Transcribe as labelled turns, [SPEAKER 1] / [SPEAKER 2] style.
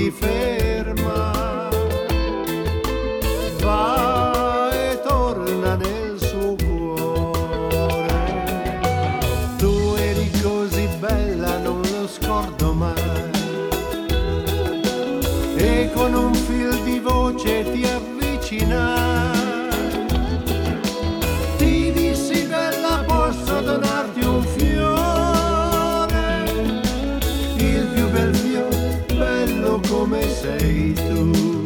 [SPEAKER 1] si ferma, va e torna nel suo cuore. Tu eri così bella, non lo scordo mai, e con un fil di voce ti avvicinai. Ti dissi bella, posso donarti un fiore, il più bel fiore, bello come sei tu.